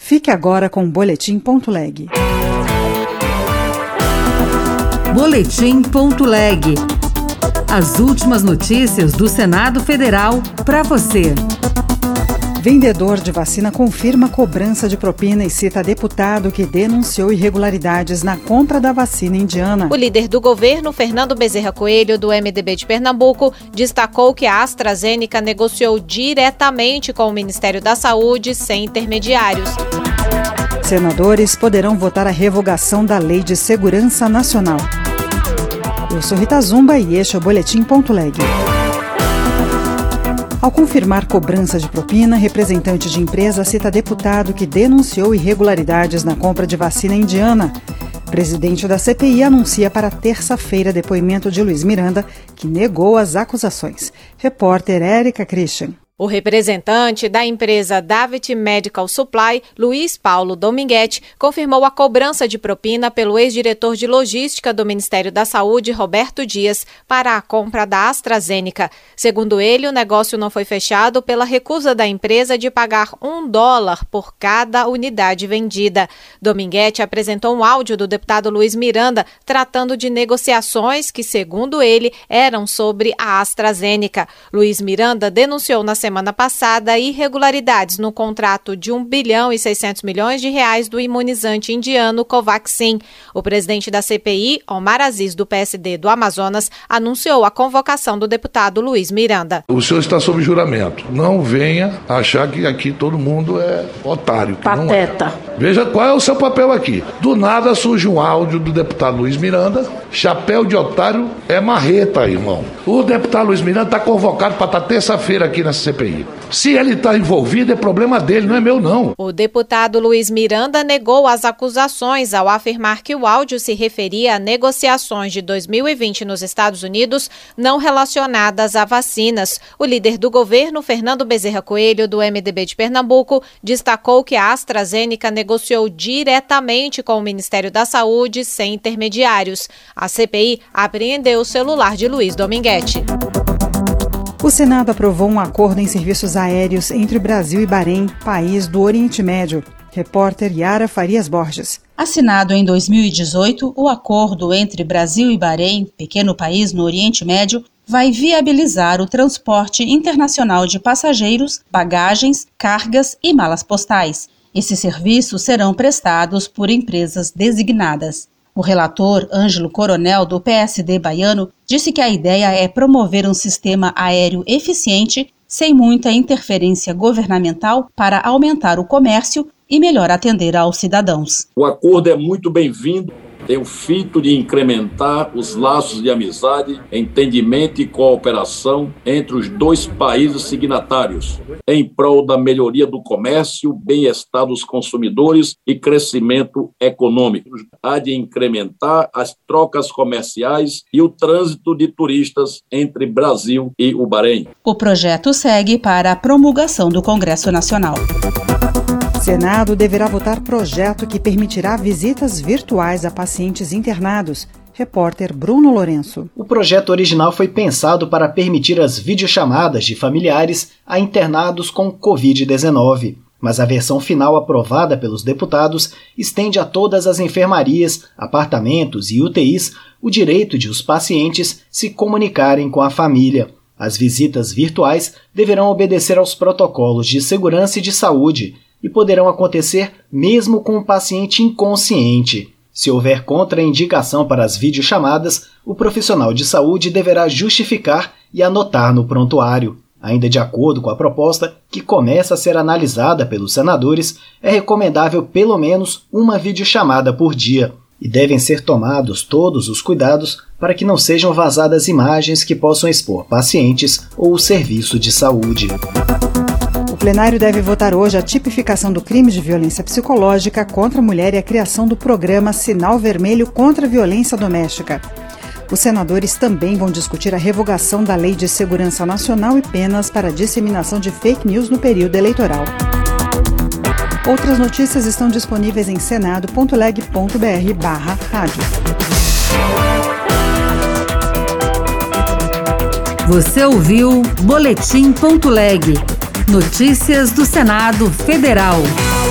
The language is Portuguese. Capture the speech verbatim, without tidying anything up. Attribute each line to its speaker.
Speaker 1: Fique agora com o Boletim ponto leg.
Speaker 2: Boletim ponto leg. As últimas notícias do Senado Federal para você.
Speaker 1: Vendedor de vacina confirma cobrança de propina e cita deputado que denunciou irregularidades na compra da vacina indiana.
Speaker 3: O líder do governo, Fernando Bezerra Coelho, do M D B de Pernambuco, destacou que a AstraZeneca negociou diretamente com o Ministério da Saúde, sem intermediários.
Speaker 1: Senadores poderão votar a revogação da Lei de Segurança Nacional. Eu sou Rita Zumba e este é o Boletim ponto leg. Ao confirmar cobrança de propina, representante de empresa cita deputado que denunciou irregularidades na compra de vacina indiana. Presidente da C P I anuncia para terça-feira depoimento de Luiz Miranda, que negou as acusações. Repórter Érica Christian.
Speaker 3: O representante da empresa David Medical Supply, Luiz Paulo Dominguete, confirmou a cobrança de propina pelo ex-diretor de logística do Ministério da Saúde, Roberto Dias, para a compra da AstraZeneca. Segundo ele, o negócio não foi fechado pela recusa da empresa de pagar um dólar por cada unidade vendida. Dominguete apresentou um áudio do deputado Luiz Miranda tratando de negociações que, segundo ele, eram sobre a AstraZeneca. Luiz Miranda denunciou na semana passada irregularidades no contrato de um bilhão e seiscentos milhões de reais do imunizante indiano Covaxin. O presidente da C P I, Omar Aziz, do P S D do Amazonas, anunciou a convocação do deputado Luiz Miranda.
Speaker 4: O senhor está sob juramento. Não venha achar que aqui todo mundo é otário. Que
Speaker 5: Pateta.
Speaker 4: Não é. Veja qual é o seu papel aqui. Do nada surge um áudio do deputado Luiz Miranda. Chapéu de otário é marreta, irmão. O deputado Luiz Miranda está convocado para estar terça-feira aqui na C P I. Se ele está envolvido, é problema dele, não é meu, não.
Speaker 3: O deputado Luiz Miranda negou as acusações ao afirmar que o áudio se referia a negociações de dois mil e vinte nos Estados Unidos não relacionadas a vacinas. O líder do governo, Fernando Bezerra Coelho, do M D B de Pernambuco, destacou que a AstraZeneca negociou diretamente com o Ministério da Saúde, sem intermediários. A C P I apreendeu o celular de Luiz Dominguete.
Speaker 1: O Senado aprovou um acordo em serviços aéreos entre Brasil e Bahrein, país do Oriente Médio. Repórter Yara Farias Borges.
Speaker 6: Assinado em dois mil e dezoito, o acordo entre Brasil e Bahrein, pequeno país no Oriente Médio, vai viabilizar o transporte internacional de passageiros, bagagens, cargas e malas postais. Esses serviços serão prestados por empresas designadas. O relator, Ângelo Coronel, do P S D baiano, disse que a ideia é promover um sistema aéreo eficiente, sem muita interferência governamental, para aumentar o comércio e melhor atender aos cidadãos.
Speaker 7: O acordo é muito bem-vindo. Tem o fito de incrementar os laços de amizade, entendimento e cooperação entre os dois países signatários, em prol da melhoria do comércio, bem-estar dos consumidores e crescimento econômico. Há de incrementar as trocas comerciais e o trânsito de turistas entre Brasil e o Bahrein.
Speaker 6: O projeto segue para a promulgação do Congresso Nacional.
Speaker 1: Senado deverá votar projeto que permitirá visitas virtuais a pacientes internados. Repórter Bruno Lourenço.
Speaker 8: O projeto original foi pensado para permitir as videochamadas de familiares a internados com covid dezenove. Mas a versão final aprovada pelos deputados estende a todas as enfermarias, apartamentos e U T Is o direito de os pacientes se comunicarem com a família. As visitas virtuais deverão obedecer aos protocolos de segurança e de saúde e poderão acontecer mesmo com o paciente inconsciente. Se houver contraindicação para as videochamadas, o profissional de saúde deverá justificar e anotar no prontuário. Ainda de acordo com a proposta, que começa a ser analisada pelos senadores, é recomendável pelo menos uma videochamada por dia, e devem ser tomados todos os cuidados para que não sejam vazadas imagens que possam expor pacientes ou o serviço de saúde.
Speaker 1: O plenário deve votar hoje a tipificação do crime de violência psicológica contra a mulher e a criação do programa Sinal Vermelho contra a Violência Doméstica. Os senadores também vão discutir a revogação da Lei de Segurança Nacional e penas para a disseminação de fake news no período eleitoral. Outras notícias estão disponíveis em senado ponto leg ponto br barra rádio.
Speaker 2: Você ouviu Boletim ponto leg. Notícias do Senado Federal.